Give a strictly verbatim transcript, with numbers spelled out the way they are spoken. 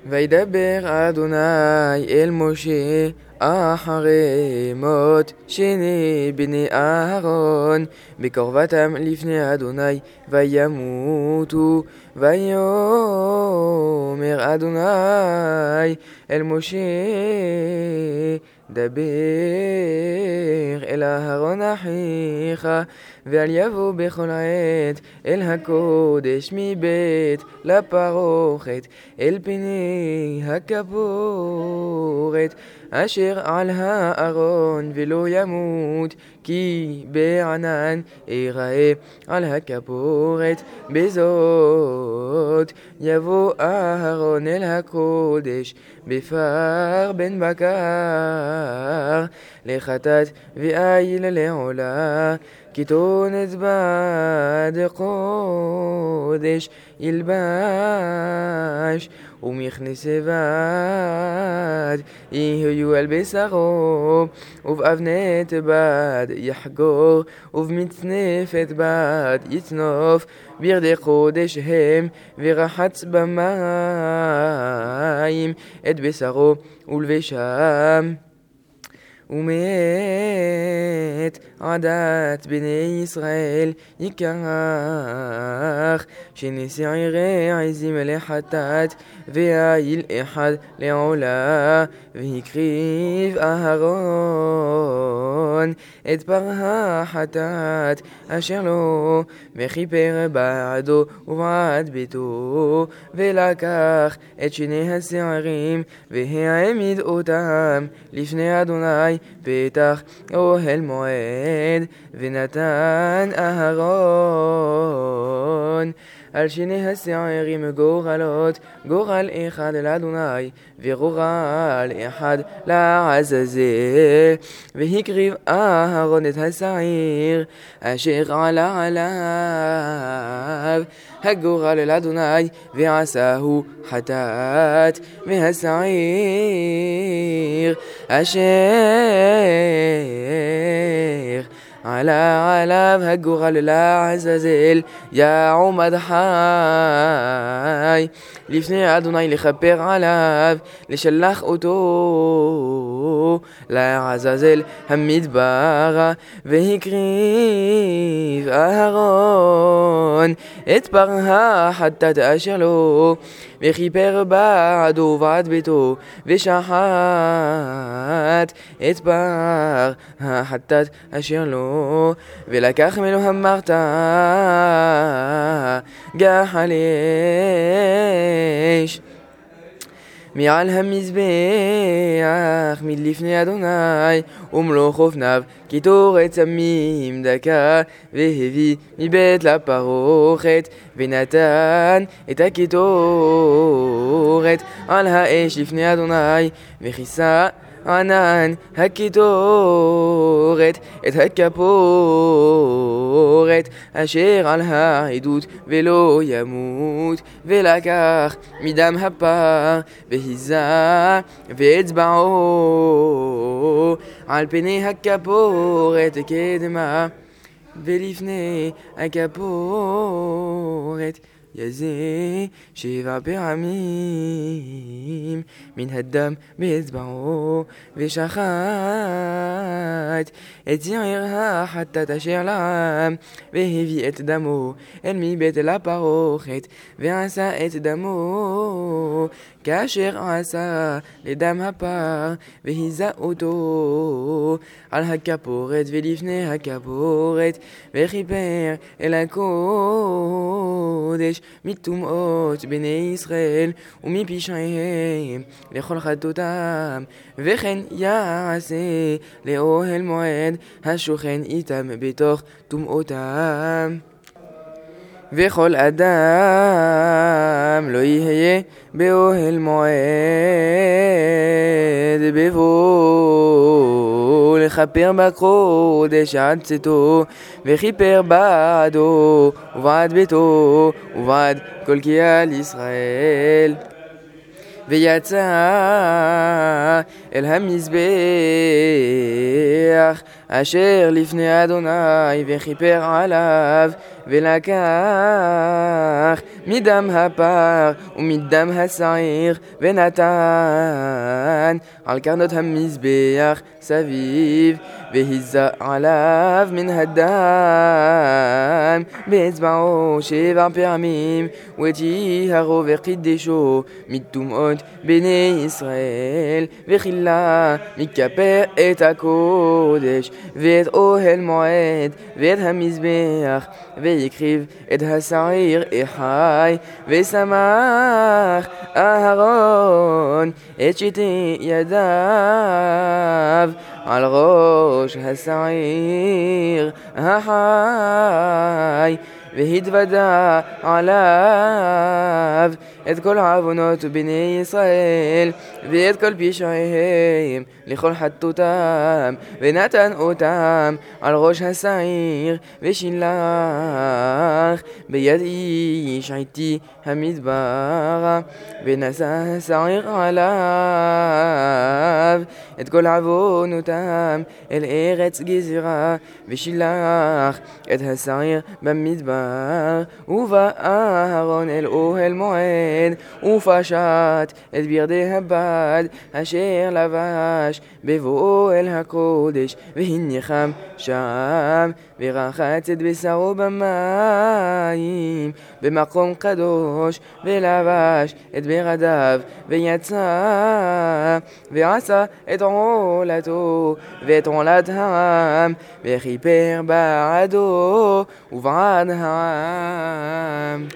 וידבר אדוני אל משה אחרי מות שני בני אהרון בקרבתם לפני אדוני וימותו. ויאמר אדוני אל משה דבר אל אהרון אחיך ואל יבוא בכל עת אל הקודש מבית לפרוכת אל פני הכפורת אשר על הארון ולא ימות כי בענן יראה על הכפורת. בזאת יבוא אהרון אל הקודש בפר בן בקר לחטאת ואיל לעולה כתונת בד קודש ילבש ומכנס בד יהיו על בשרו ובאבנת בד יחגור ובמצנפת בד יצנוף בירדי קודש הם ורחץ במים את בשרו ולבשם. ומת עדת בני ישראל ייקח שני שעירי עזים לחטאת והיל אחד לעולה והקריב אהרון את פר החטאת אשר לו וכיפר בעדו ובעד ביתו ולקח את שני השעירים והעמיד אותם לפני אדוני פתח אוהל מועד ונתן אהרון על שני השעירים גורלות גורל אחד לאדוני וגורל אחד לעזאזל. והקריב אהרון את השעיר אשר עלה עליו הגורל לאדוני ועשהו חטאת והשעיר אשר עלה עליו הגורל לעזאזל יעמד חי לפני אדוני לכפר עליו לשלח אותו לעזאזל המדבר. והקריב אהרון את פר החטאת אשר לו וכיפר בעדו ובעד ביתו ושחט את פר החטאת אשר לו ולקח ממנו המרתה גחל אש מעל המזבח מלפני אדוני ומלוך אופניו קטורת סמים דקה והביא מבית לפרוכת ונתן את הקטורת על האש לפני אדוני וכיסה ענן הקטורת את הכפורת אשר על העדות ולא ימות ולקח מדם הפר והיזה ואצבעו על פני הכפורת קדמה ולפני הכפורת יזה שבע פעמים מן הדם באצבעו ושחט את שעיר החטאת אשר לעם והביא את דמו אל מבית לפרוכת ועשה את דמו כאשר עשה לדם הפר והיזה אותו על הכפורת ולפני הכפורת וכיפר אל הקודש מטומאות בני ישראל ומפשעיהם לכל חטאותם. וכן יעשה לאוהל מועד השוכן איתם בתוך טומאותם. וכל אדם לא יהיה באוהל מועד בבוא לכפר בקודש עד צאתו וכיפר בעדו ובעד ביתו ובעד כל קהל ישראל. ויצא אל המזבח אשר לפני אדוני וכיפר עליו ולקח מדם הפר ומדם השעיר ונתן על קרנות המזבח סביב והיזה עליו מן הדם באצבעו שבע פעמים וטהרו וקידשו מטומאות בני ישראל וכילה מכפר את הקודש ואת אוהל מועד ואת המזבח ויקריב את השעיר אחי ושמח אהרון את שתי ידיו על ראש השעיר החי והתוודה עליו את כל עוונות בני ישראל ואת כל פשעיהם לכל חטאותם ונתן אותם על ראש השעיר ושילח ביד איש עתי המדבר ונשא השעיר עליו את כל עוונותם אל ארץ גזירה ושילח את השעיר במדבר ובא אהרון אל אוהל מועד ופשט את ברדי הבד אשר לבש בבואו אל הקודש והניחם שם ורחץ את בשרו במים במקום קדוש ולבש את ברדיו ויצא ועשה את עולתו ואת עולת העם וכיפר בעדו ובעד העם.